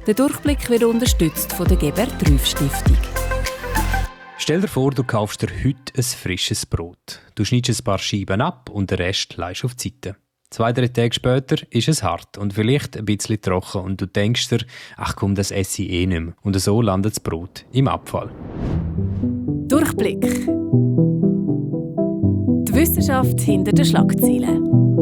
Der Durchblick wird unterstützt von der Geber-Trüff-Stiftung. Stell dir vor, du kaufst dir heute ein frisches Brot. Du schneidest ein paar Scheiben ab und den Rest legst auf die Seite. 2-3 Tage später ist es hart und vielleicht ein bisschen trocken und du denkst dir, ach komm, das esse ich eh nicht mehr. Und so landet das Brot im Abfall. Durchblick. Die Wissenschaft hinter den Schlagzeilen.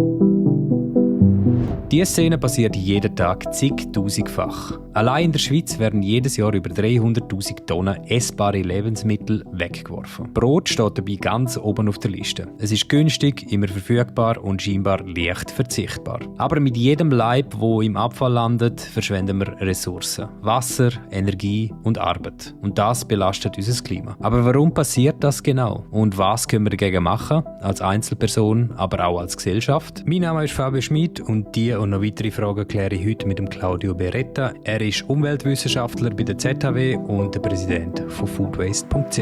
Diese Szene passiert jeden Tag zigtausendfach. Allein in der Schweiz werden jedes Jahr über 300'000 Tonnen essbare Lebensmittel weggeworfen. Brot steht dabei ganz oben auf der Liste. Es ist günstig, immer verfügbar und scheinbar leicht verzichtbar. Aber mit jedem Laib, wo im Abfall landet, verschwenden wir Ressourcen. Wasser, Energie und Arbeit. Und das belastet unser Klima. Aber warum passiert das genau? Und was können wir dagegen machen? Als Einzelperson, aber auch als Gesellschaft? Mein Name ist Fabio Schmid und diese und noch weitere Fragen kläre ich heute mit dem Claudio Beretta. Er ist Umweltwissenschaftler bei der ZHW und der Präsident von foodwaste.ch.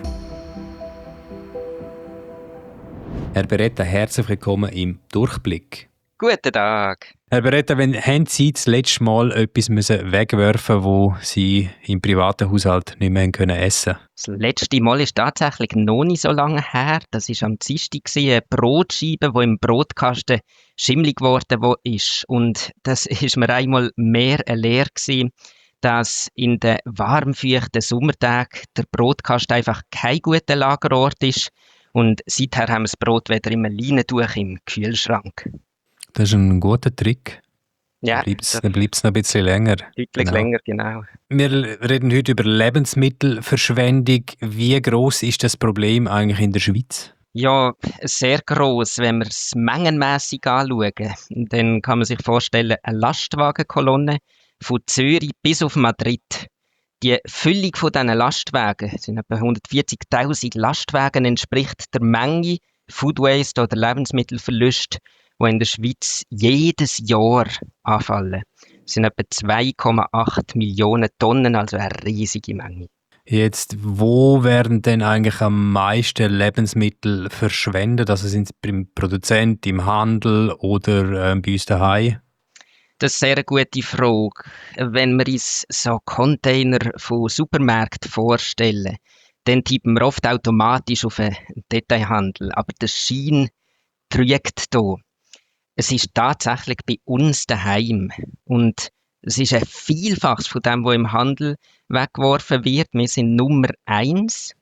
Herr Beretta, herzlich willkommen im Durchblick. Guten Tag. Herr Beretta, haben Sie das letzte Mal etwas wegwerfen müssen, wo Sie im privaten Haushalt nicht mehr essen können? Das letzte Mal ist tatsächlich noch nicht so lange her. Das war am Dienstag, eine Brotscheibe, die im Brotkasten schimmelig geworden ist. Und das ist mir einmal mehr eine Lehre gewesen, dass in den warm, feuchten Sommertagen der Brotkasten einfach kein guter Lagerort ist. Und seither haben wir das Brot wieder im Leinentuch im Kühlschrank. Das ist ein guter Trick. Ja, dann bleibt es noch ein bisschen länger. Deutlich länger, genau. Wir reden heute über Lebensmittelverschwendung. Wie gross ist das Problem eigentlich in der Schweiz? Ja, sehr gross, wenn wir es mengenmässig anschauen. Dann kann man sich vorstellen, eine Lastwagenkolonne von Zürich bis auf Madrid. Die Füllung von diesen Lastwagen, es sind etwa 140'000 Lastwagen, entspricht der Menge Food Waste oder Lebensmittelverlust, die in der Schweiz jedes Jahr anfallen. Es sind etwa 2,8 Millionen Tonnen, also eine riesige Menge. Jetzt, wo werden denn eigentlich am meisten Lebensmittel verschwendet? Also sind es beim Produzent, im Handel oder bei uns daheim? Das ist eine sehr gute Frage. Wenn wir uns so Container von Supermärkten vorstellen, dann tippen wir oft automatisch auf einen Detailhandel. Aber der Schein trügt hier. Es ist tatsächlich bei uns daheim. Und es ist ein Vielfaches von dem, was im Handel weggeworfen wird. Wir sind Nummer 1.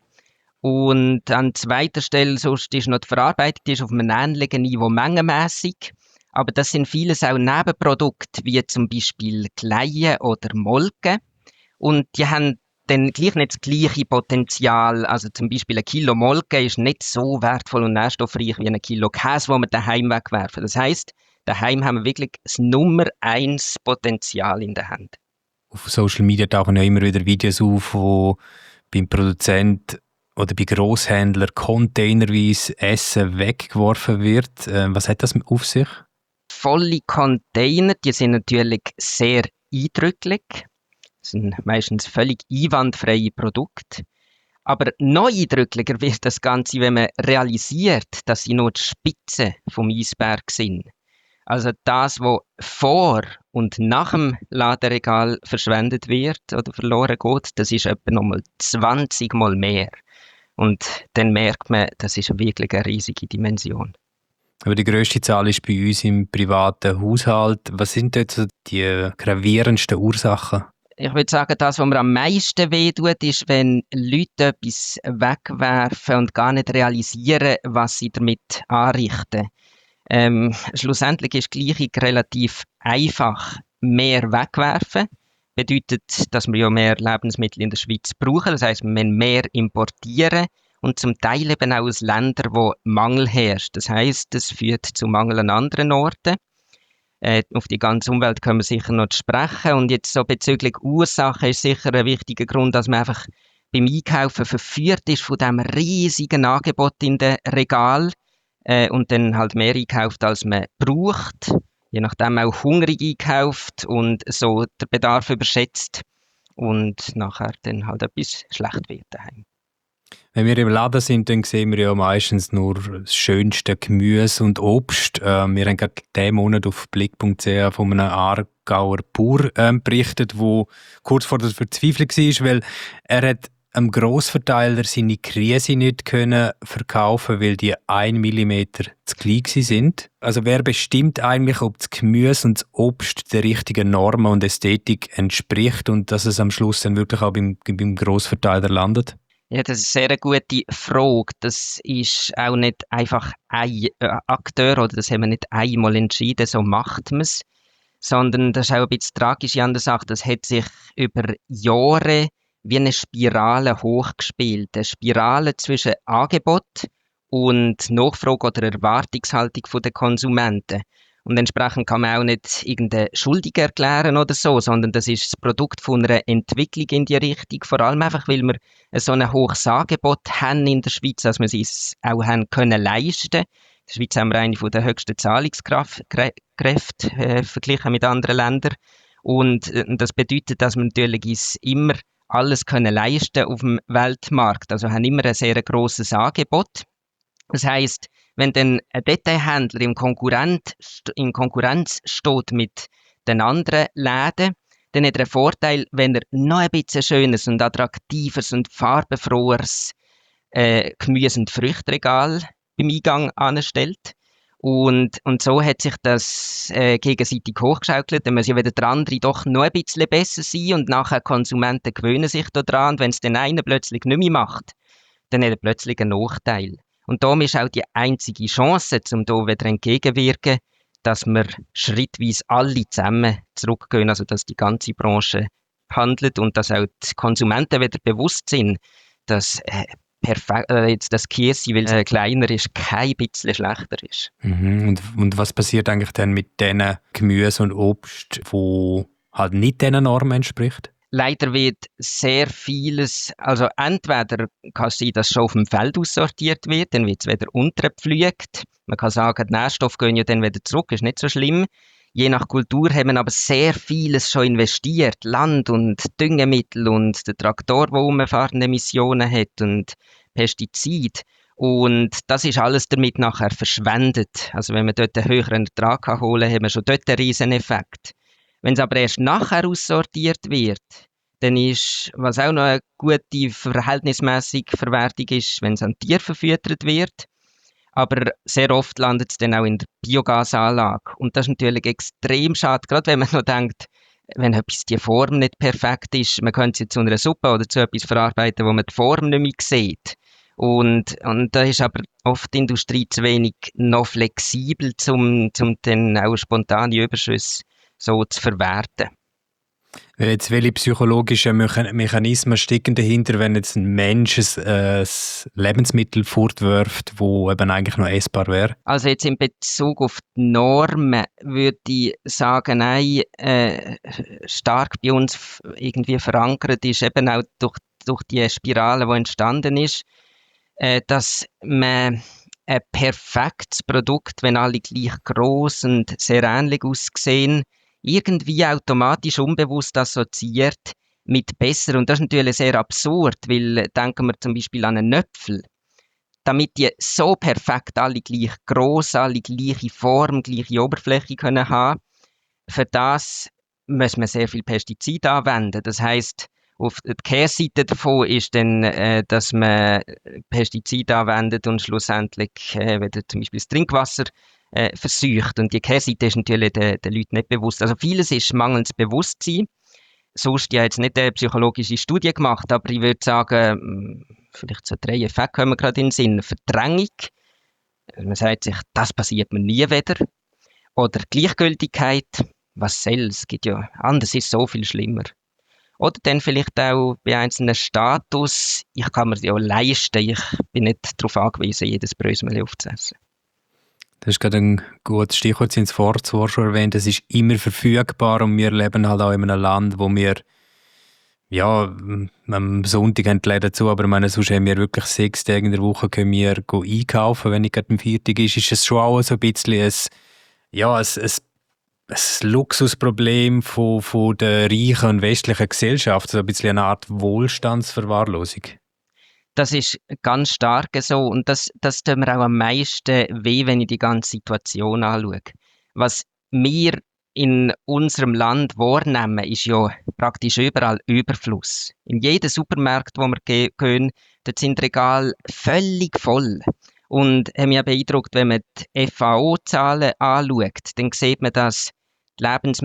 Und an zweiter Stelle sonst ist noch die Verarbeitung, die ist auf einem ähnlichen Niveau mengenmässig. Aber das sind vieles auch Nebenprodukte, wie zum Beispiel Kleie oder Molke. Und die haben dann gleich nicht das gleiche Potenzial. Also zum Beispiel ein Kilo Molke ist nicht so wertvoll und nährstoffreich wie ein Kilo Käse, den wir daheim wegwerfen. Das heisst, daheim haben wir wirklich das Nummer 1 Potenzial in der Hand. Auf Social Media tauchen ja immer wieder Videos auf, wo beim Produzent oder bei Grosshändlern containerweise Essen weggeworfen wird. Was hat das auf sich? Volle Container, die sind natürlich sehr eindrücklich. Das sind meistens völlig einwandfreie Produkte. Aber noch eindrücklicher wird das Ganze, wenn man realisiert, dass sie nur die Spitze vom Eisberg sind. Also das, was vor und nach dem Laderegal verschwendet wird oder verloren geht, das ist etwa nochmal 20 Mal mehr. Und dann merkt man, das ist wirklich eine riesige Dimension. Aber die grösste Zahl ist bei uns im privaten Haushalt. Was sind dort so die gravierendsten Ursachen? Ich würde sagen, das, was mir am meisten wehtut, ist, wenn Leute etwas wegwerfen und gar nicht realisieren, was sie damit anrichten. Schlussendlich ist die Gleichung relativ einfach. Mehr wegwerfen bedeutet, dass wir ja mehr Lebensmittel in der Schweiz brauchen. Das heisst, wir müssen mehr importieren und zum Teil eben auch aus Ländern, wo Mangel herrscht. Das heisst, das führt zu Mangel an anderen Orten. Auf die ganze Umwelt können wir sicher noch sprechen. Und jetzt so bezüglich Ursachen ist sicher ein wichtiger Grund, dass man einfach beim Einkaufen verführt ist von diesem riesigen Angebot in den Regal und dann halt mehr einkauft, als man braucht. Je nachdem auch hungrig einkauft und so der Bedarf überschätzt und nachher dann halt etwas schlecht wird daheim. Wenn wir im Laden sind, dann sehen wir ja meistens nur das schönste Gemüse und Obst. Wir haben gerade diesen Monat auf blick.ch von einem Aargauer Bauer berichtet, der kurz vor der Verzweiflung war, weil er hat einem Grossverteiler seine Krise nicht können verkaufen, weil die 1 Millimeter zu klein sind. Also wer bestimmt eigentlich, ob das Gemüse und das Obst der richtigen Normen und Ästhetik entspricht und dass es am Schluss dann wirklich auch beim Grossverteiler landet? Ja, das ist eine sehr gute Frage. Das ist auch nicht einfach ein Akteur, oder das haben wir nicht einmal entschieden, so macht man es. Sondern das ist auch ein bisschen tragisch an der Sache. Das hat sich über Jahre wie eine Spirale hochgespielt. Eine Spirale zwischen Angebot und Nachfrage oder Erwartungshaltung der Konsumenten. Und entsprechend kann man auch nicht irgendeine Schuldig erklären oder so, sondern das ist das Produkt von einer Entwicklung in die Richtung. Vor allem einfach, weil wir so ein hohes Angebot haben in der Schweiz, dass wir es auch haben können leisten. In der Schweiz haben wir eine der höchsten Zahlungskräfte verglichen mit anderen Ländern. Und das bedeutet, dass wir natürlich uns immer alles können leisten auf dem Weltmarkt. Also haben immer ein sehr grosses Angebot. Das heisst, wenn dann ein Detailhändler in Konkurrenz steht mit den anderen Läden, dann hat er einen Vorteil, wenn er noch ein bisschen schönes und attraktives und farbenfroheres Gemüse- und Früchtregal beim Eingang anstellt. Und so hat sich das gegenseitig hochgeschaukelt. Dann muss ja wieder der andere doch noch ein bisschen besser sein und nachher Konsumenten gewöhnen sich daran. Und wenn es den einen plötzlich nicht mehr macht, dann hat er plötzlich einen Nachteil. Und darum ist auch die einzige Chance, um hier wieder entgegenwirken, dass wir schrittweise alle zusammen zurückgehen, also dass die ganze Branche handelt und dass auch die Konsumenten wieder bewusst sind, dass jetzt das Käse, weil es kleiner ist, kein bisschen schlechter ist. Mhm. Und was passiert eigentlich dann mit diesen Gemüse und Obst, wo halt nicht diesen Normen entspricht? Leider wird sehr vieles, also entweder kann es sein, dass schon auf dem Feld aussortiert wird, dann wird es wieder untergepflügt. Man kann sagen, die Nährstoffe gehen ja dann wieder zurück, ist nicht so schlimm. Je nach Kultur haben wir aber sehr vieles schon investiert. Land und Düngemittel und der Traktor, der umfahrende Emissionen hat und Pestizid. Und das ist alles damit nachher verschwendet. Also wenn man dort einen höheren Ertrag holen kann, haben wir schon dort einen riesen Effekt. Wenn es aber erst nachher aussortiert wird, dann ist, was auch noch eine gute verhältnismäßige Verwertung ist, wenn es an Tier verfüttert wird. Aber sehr oft landet es dann auch in der Biogasanlage. Und das ist natürlich extrem schade, gerade wenn man noch denkt, wenn etwas die Form nicht perfekt ist, man könnte es zu einer Suppe oder zu etwas verarbeiten, wo man die Form nicht mehr sieht. Und da ist aber oft die Industrie zu wenig noch flexibel, um dann auch spontane Überschüsse so zu verwerten. Jetzt, welche psychologischen Mechanismen stecken dahinter, wenn jetzt ein Mensch ein Lebensmittel fortwirft, das eben eigentlich noch essbar wäre? Also jetzt in Bezug auf die Normen würde ich sagen, nein, stark bei uns irgendwie verankert ist eben auch durch die Spirale, die entstanden ist, dass man ein perfektes Produkt, wenn alle gleich gross und sehr ähnlich aussehen, irgendwie automatisch unbewusst assoziiert mit besser. Und das ist natürlich sehr absurd, weil denken wir zum Beispiel an einen Äpfel. Damit die so perfekt alle gleich gross, alle gleiche Form, gleiche Oberfläche können haben, für das muss man sehr viel Pestizide anwenden. Das heisst, auf der Kehrseite davon ist dann, dass man Pestizide anwendet und schlussendlich wieder zum Beispiel das Trinkwasser verseucht. Und die Kehrseite ist natürlich den Leuten nicht bewusst. Also vieles ist mangelndes Bewusstsein. Sonst ja jetzt nicht eine psychologische Studie gemacht, aber ich würde sagen, vielleicht so 3 Effekte kommen gerade in den Sinn. Verdrängung. Man sagt sich, das passiert mir nie wieder. Oder Gleichgültigkeit. Was soll's? Es gibt ja, anders ist so viel schlimmer. Oder dann vielleicht auch bei einzelnen Status, ich kann mir das ja leisten, ich bin nicht darauf angewiesen, jedes Brösmeli aufzuessen. Das ist gerade ein gutes Stichwort, Sie haben es vorher schon erwähnt, es ist immer verfügbar und wir leben halt auch in einem Land, wo wir, ja, am Sonntag haben die Läden zu, aber ich meine, sonst haben wir wirklich 6 Tage in der Woche können wir einkaufen, wenn nicht gerade am Viertag ist es schon auch so ein bisschen ein Luxusproblem von der reichen und westlichen Gesellschaft, so ein bisschen eine Art Wohlstandsverwahrlosung. Das ist ganz stark so und das tut mir auch am meisten weh, wenn ich die ganze Situation anschaue. Was wir in unserem Land wahrnehmen, ist ja praktisch überall Überfluss. In jedem Supermarkt, wo wir gehen, dort sind die Regale völlig voll. Und hat mich auch beeindruckt, wenn man die FAO-Zahlen anschaut, dann sieht man, dass die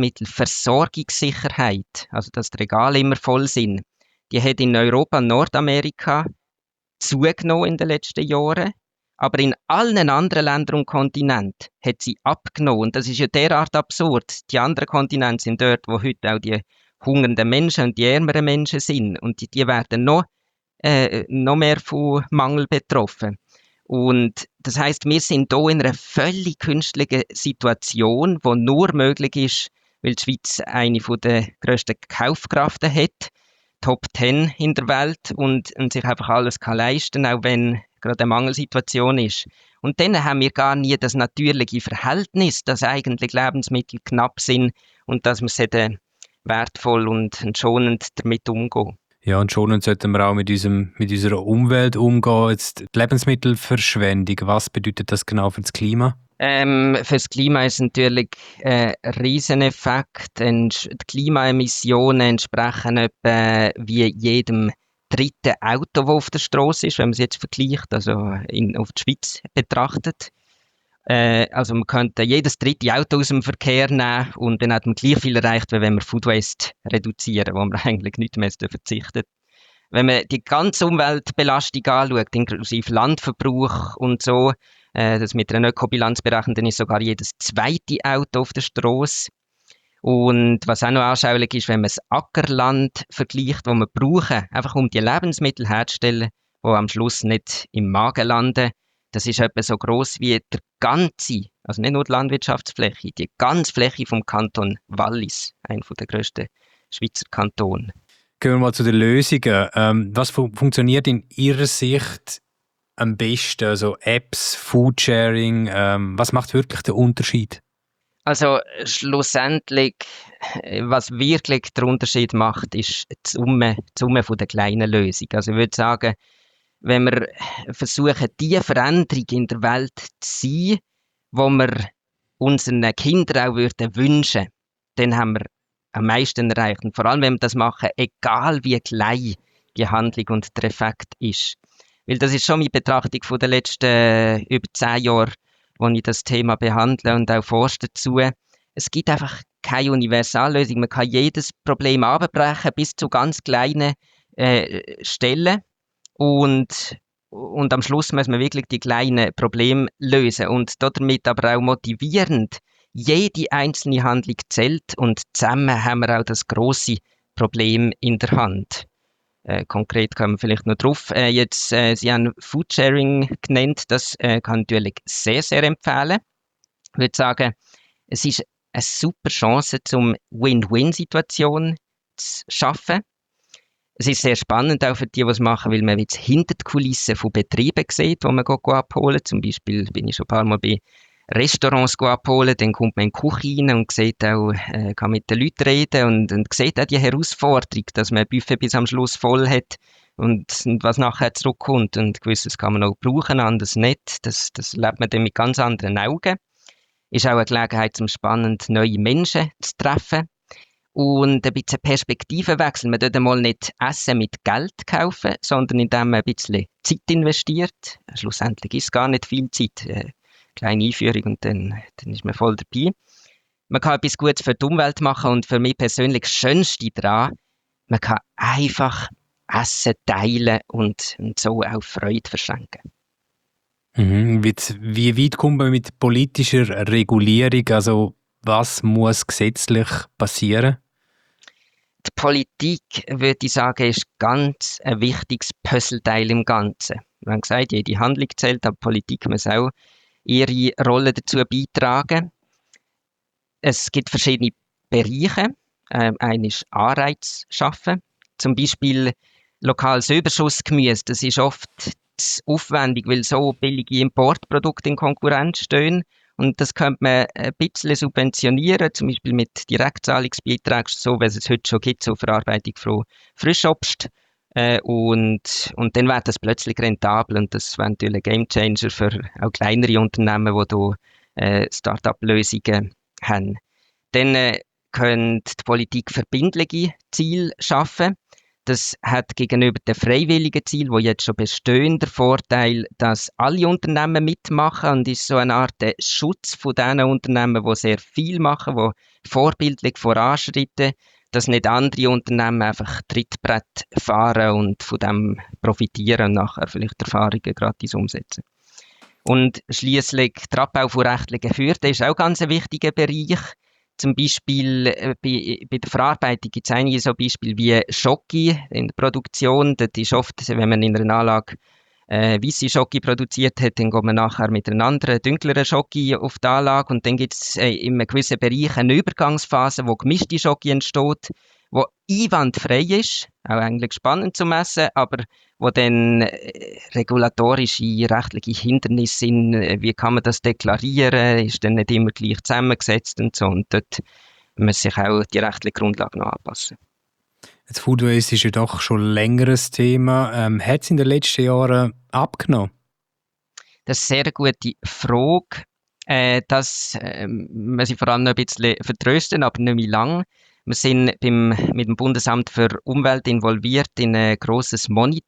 Lebensmittelversorgungssicherheit, also dass die Regale immer voll sind, die hat in Europa und Nordamerika zugenommen in den letzten Jahren, aber in allen anderen Ländern und Kontinenten hat sie abgenommen. Und das ist ja derart absurd. Die anderen Kontinente sind dort, wo heute auch die hungernden Menschen und die ärmeren Menschen sind. Und die werden noch mehr von Mangel betroffen. Und das heißt, wir sind hier in einer völlig künstlichen Situation, die nur möglich ist, weil die Schweiz eine der grössten Kaufkraften hat, Top 10 in der Welt und sich einfach alles kann leisten, auch wenn gerade eine Mangelsituation ist. Und dann haben wir gar nie das natürliche Verhältnis, dass eigentlich Lebensmittel knapp sind und dass wir wertvoll und schonend damit umgehen. Ja, und schonend sollten wir auch mit unserer Umwelt umgehen. Jetzt die Lebensmittelverschwendung, was bedeutet das genau für das Klima? Für das Klima ist natürlich ein Rieseneffekt. Die Klimaemissionen entsprechen etwa wie jedem dritten Auto, das auf der Straße ist, wenn man es jetzt vergleicht, also auf die Schweiz betrachtet. Also man könnte jedes dritte Auto aus dem Verkehr nehmen und dann hat man gleich viel erreicht, wie wenn wir Food Waste reduzieren, wo man eigentlich nicht mehr verzichtet. Wenn man die ganze Umweltbelastung anschaut, inklusive Landverbrauch und so, das mit einer Ökobilanz berechnet, dann ist sogar jedes zweite Auto auf der Straße. Und was auch noch anschaulich ist, wenn man das Ackerland vergleicht, das wir brauchen, einfach um die Lebensmittel herzustellen, die am Schluss nicht im Magen landen, das ist etwa so gross wie der ganze, also nicht nur die Landwirtschaftsfläche, die ganze Fläche vom Kanton Wallis, einer der grössten Schweizer Kantone. Gehen wir mal zu den Lösungen. Was funktioniert in Ihrer Sicht am besten? Also Apps, Foodsharing, was macht wirklich den Unterschied? Also schlussendlich, was wirklich den Unterschied macht, ist die Summe von der kleinen Lösung. Also ich würde sagen, wenn wir versuchen, die Veränderung in der Welt zu sein, die wir unseren Kindern auch wünschen würden, dann haben wir am meisten erreicht. Und vor allem, wenn wir das machen, egal wie klein die Handlung und der Effekt ist. Weil das ist schon meine Betrachtung von den letzten über 10 Jahren, wo ich das Thema behandle und auch forsche dazu. Es gibt einfach keine Universallösung. Man kann jedes Problem abbrechen bis zu ganz kleinen Stellen. Und am Schluss muss man wirklich die kleinen Probleme lösen und damit aber auch motivierend. Jede einzelne Handlung zählt und zusammen haben wir auch das grosse Problem in der Hand. Konkret kommen wir vielleicht noch drauf. Sie haben Foodsharing genannt, das kann ich natürlich sehr, sehr empfehlen. Ich würde sagen, es ist eine super Chance, um Win-Win-Situation zu schaffen. Es ist sehr spannend auch für die es machen, weil man jetzt hinter die Kulissen von Betrieben sieht, wo man abholen. Zum Beispiel bin ich schon ein paar Mal bei Restaurants abholen, dann kommt man in die Küche rein und sieht auch, kann mit den Leuten reden und sieht auch die Herausforderung, dass man ein Buffet bis am Schluss voll hat und was nachher zurückkommt. Und gewisses kann man auch brauchen, anderes nicht. Das lebt man dann mit ganz anderen Augen. Ist auch eine Gelegenheit, zum spannend neue Menschen zu treffen. Und ein bisschen Perspektivenwechsel. Man sollte mal nicht Essen mit Geld kaufen, sondern indem man ein bisschen Zeit investiert. Schlussendlich ist es gar nicht viel Zeit. Kleine Einführung und dann ist man voll dabei. Man kann etwas Gutes für die Umwelt machen und für mich persönlich das Schönste daran, man kann einfach Essen teilen und so auch Freude verschenken. Wie weit kommt man mit politischer Regulierung? Also was muss gesetzlich passieren? Die Politik, würde ich sagen, ist ganz ein wichtiges Puzzleteil im Ganzen. Wir haben gesagt, jede Handlung zählt, aber Politik muss auch ihre Rolle dazu beitragen. Es gibt verschiedene Bereiche. Einer ist Anreiz schaffen. Zum Beispiel lokales Überschussgemüse. Das ist oft zu aufwendig, weil so billige Importprodukte in Konkurrenz stehen. Und das könnte man ein bisschen subventionieren, zum Beispiel mit Direktzahlungsbeiträgen, so wie es heute schon gibt, zur Verarbeitung von Frischobst. Und dann wird das plötzlich rentabel und das wäre natürlich ein Gamechanger für auch kleinere Unternehmen, die hier Start-up-Lösungen haben. Dann könnte die Politik verbindliche Ziele schaffen. Das hat gegenüber den freiwilligen Zielen, die jetzt schon bestehen, den Vorteil, dass alle Unternehmen mitmachen und ist so eine Art Schutz von den Unternehmen, die sehr viel machen, die vorbildlich voranschreiten, dass nicht andere Unternehmen einfach Trittbrett fahren und von dem profitieren und nachher vielleicht Erfahrungen gratis umsetzen. Und schliesslich der Abbau von rechtlichen Hürden ist auch ganz ein wichtiger Bereich. Zum Beispiel bei der Verarbeitung gibt es einige so Beispiele wie Schoki in der Produktion. Das ist oft, wenn man in einer Anlage weisse Schoki produziert hat, dann geht man nachher mit einer anderen, dunkleren Schoki auf die Anlage und dann gibt es in einem gewissen Bereich eine Übergangsphase, wo gemischte Schoki entsteht, wo einwandfrei ist, auch eigentlich spannend zu messen, aber wo dann regulatorische, rechtliche Hindernisse sind, wie kann man das deklarieren, ist dann nicht immer gleich zusammengesetzt und so. Und dort muss sich auch die rechtliche Grundlage noch anpassen. Das Food Waste ist ja doch schon ein längeres Thema. Hat es in den letzten Jahren abgenommen? Das ist eine sehr gute Frage. Das muss ich vor allem noch ein bisschen vertrösten, aber nicht mehr lang. Wir sind mit dem Bundesamt für Umwelt involviert in ein grosses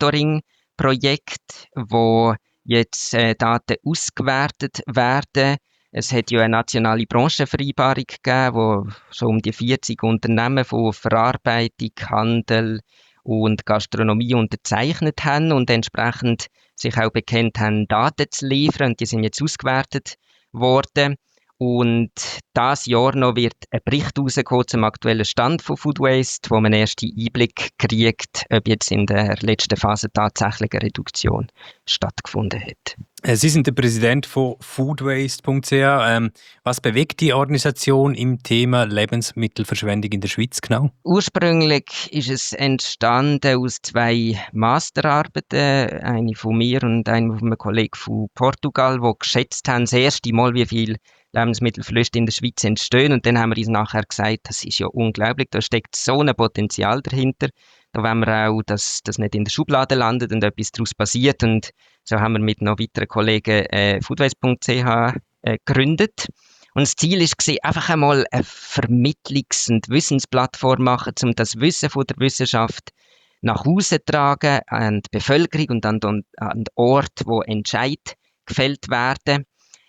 Monitoring-Projekt, wo jetzt Daten ausgewertet werden. Es hat ja eine nationale Branchenvereinbarung gegeben, wo schon um die 40 Unternehmen von Verarbeitung, Handel und Gastronomie unterzeichnet haben und entsprechend sich auch bekennt haben, Daten zu liefern. Und die sind jetzt ausgewertet worden. Und dieses Jahr noch wird ein Bericht rauskommen zum aktuellen Stand von Food Waste, wo man erst einen Einblick kriegt, ob jetzt in der letzten Phase tatsächlich eine Reduktion stattgefunden hat. Sie sind der Präsident von foodwaste.ch. Was bewegt die Organisation im Thema Lebensmittelverschwendung in der Schweiz genau? Ursprünglich ist es entstanden aus 2 Masterarbeiten, eine von mir und eine von einem Kollegen von Portugal, die geschätzt haben, das erste Mal, wie viel Lebensmittelverluste in der Schweiz entstehen. Und dann haben wir uns nachher gesagt, das ist ja unglaublich, da steckt so ein Potenzial dahinter. Da wollen wir auch, dass das nicht in der Schublade landet und etwas daraus passiert. Und so haben wir mit noch weiteren Kollegen foodwaste.ch gegründet. Und das Ziel war, einfach einmal eine Vermittlungs- und Wissensplattform machen, um das Wissen von der Wissenschaft nach Hause zu tragen, an die Bevölkerung und an den Ort, wo Entscheid gefällt werden.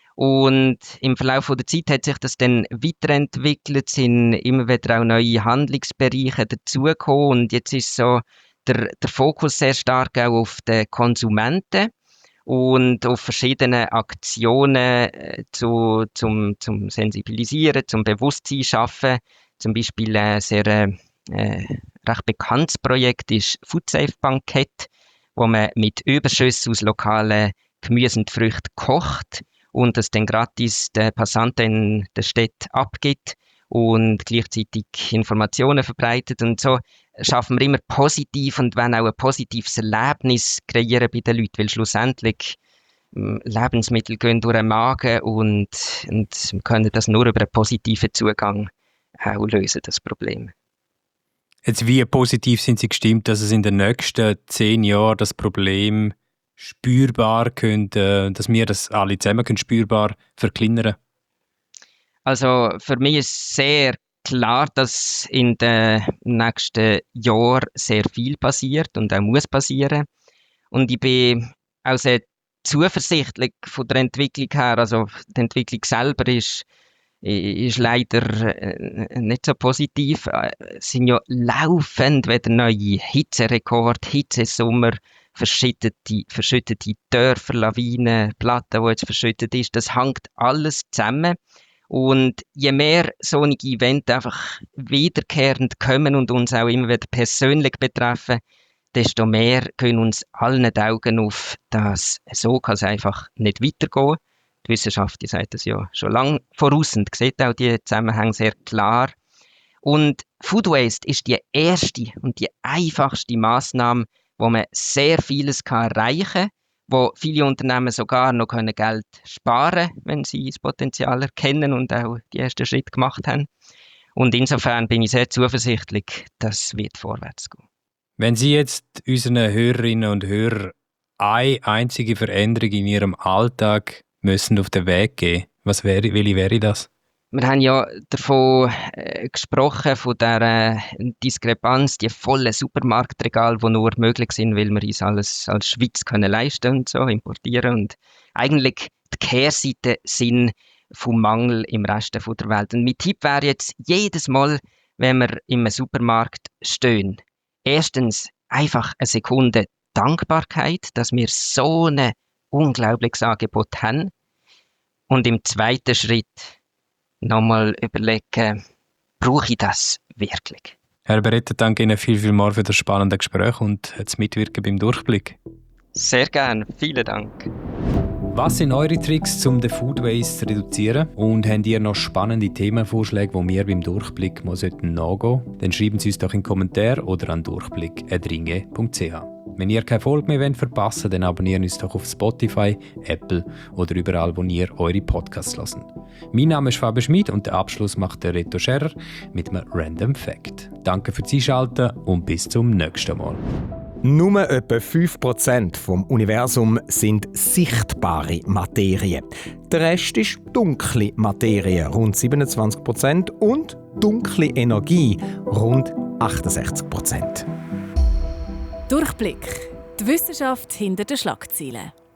Und im Verlauf der Zeit hat sich das dann weiterentwickelt, sind immer wieder auch neue Handlungsbereiche dazugekommen und jetzt ist so der Fokus sehr stark auch auf den Konsumenten und auf verschiedene Aktionen zum Sensibilisieren, zum Bewusstsein schaffen. Zum Beispiel ein sehr recht bekanntes Projekt ist Food Safe Bankett, wo man mit Überschüssen aus lokalen Gemüse und Früchten kocht und das dann gratis den Passanten in der Stadt abgibt und gleichzeitig Informationen verbreitet. Und so schaffen wir immer positiv und wollen auch ein positives Erlebnis kreieren bei den Leuten, weil schlussendlich Lebensmittel gehen durch den Magen und wir können das nur über einen positiven Zugang auch lösen, das Problem. Jetzt, wie positiv sind Sie gestimmt, dass es in den nächsten 10 Jahren das Problem spürbar könnte, dass wir das alle zusammen spürbar verkleinern? Also für mich ist sehr klar, dass in den nächsten Jahren sehr viel passiert und auch muss passieren. Und ich bin auch sehr zuversichtlich von der Entwicklung her. Also die Entwicklung selber ist leider nicht so positiv. Es sind ja laufend wieder neue Hitzerekorde, Hitzesommer, verschüttete Dörfer, Lawinen, Platten, die jetzt verschüttet ist. Das hängt alles zusammen. Und je mehr solche Events einfach wiederkehrend kommen und uns auch immer wieder persönlich betreffen, desto mehr können uns allen die Augen auf, dass so kann es einfach nicht weitergehen. Die Wissenschaft, die sagt das ja schon lange voraus und sieht auch die Zusammenhänge sehr klar. Und Food Waste ist die erste und die einfachste Massnahme, wo man sehr vieles erreichen kann, wo viele Unternehmen sogar noch Geld sparen können, wenn sie das Potenzial erkennen und auch die ersten Schritte gemacht haben. Und insofern bin ich sehr zuversichtlich, dass es vorwärts gehen. Wenn Sie jetzt unseren Hörerinnen und Hörern eine einzige Veränderung in ihrem Alltag müssen auf den Weg geben, welche wäre das? Wir haben ja davon gesprochen, von dieser Diskrepanz, die vollen Supermarktregale, die nur möglich sind, weil wir uns alles als Schweiz können leisten und so importieren. Und eigentlich die Kehrseite sind vom Mangel im Rest der Welt. Und mein Tipp wäre jetzt, jedes Mal, wenn wir im Supermarkt stehen, erstens einfach eine Sekunde Dankbarkeit, dass wir so ein unglaubliches Angebot haben. Und im zweiten Schritt nochmal überlegen, brauche ich das wirklich? Herr Beretta, danke Ihnen viel für das spannende Gespräch und das Mitwirken beim Durchblick. Sehr gerne, vielen Dank. Was sind eure Tricks, um den Food Waste zu reduzieren? Und habt ihr noch spannende Themenvorschläge, die wir beim Durchblick mal nachgehen sollten? Dann schreiben Sie uns doch in den Kommentaren oder an durchblick@ringe.ch. Wenn ihr keine Folge mehr verpassen wollt, dann abonniert uns doch auf Spotify, Apple oder überall, wo ihr eure Podcasts hört. Mein Name ist Fabian Schmid und den Abschluss macht der Reto Scherrer mit einem Random Fact. Danke fürs Einschalten und bis zum nächsten Mal. Nur etwa 5% vom Universum sind sichtbare Materie. Der Rest ist dunkle Materie, rund 27%, und dunkle Energie, rund 68%. Durchblick. Die Wissenschaft hinter den Schlagzeilen.